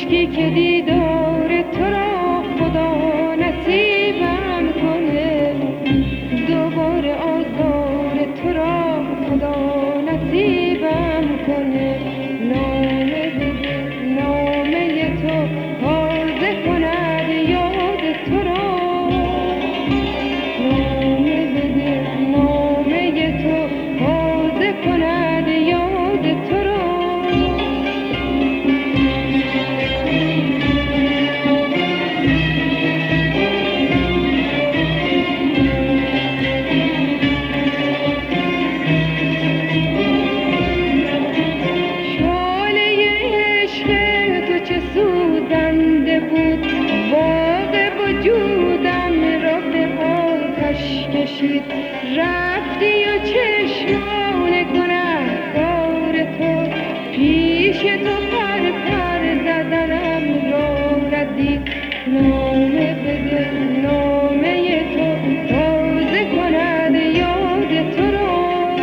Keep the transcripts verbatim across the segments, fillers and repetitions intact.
کاشکی که دیدار تو را خدا نصیبم کنه، دوباره آزار تو را خدا نصیبم کنه. نامه بده نامه تو تازه کند یاد تو را، نامه بده نامه تو تازه کند یاد تو را. رفتی و چشمان گنه‌کار تو پیش تو پر پر زدنم را ردید. نامه بده نامه تو تازه کند یاد تو را،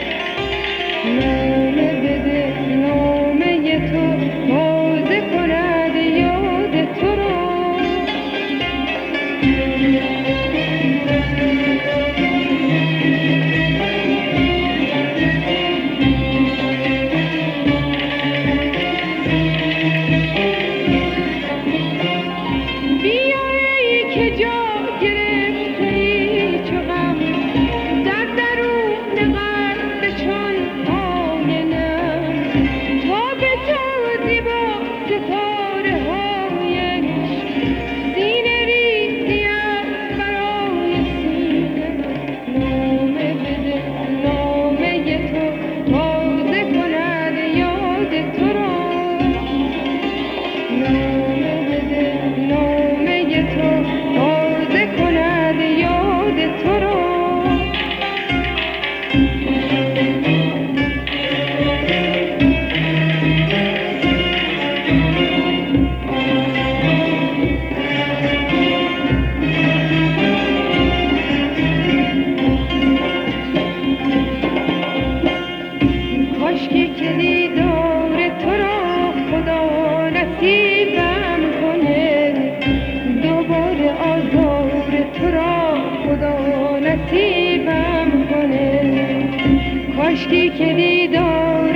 نامه بده نامه تو تازه کند یاد تو را. کاشکی که دیدار تو را خدا نصیبم کنه، دوباره آزار تو را خدا نصیبم کنه. کاشکی که دیدار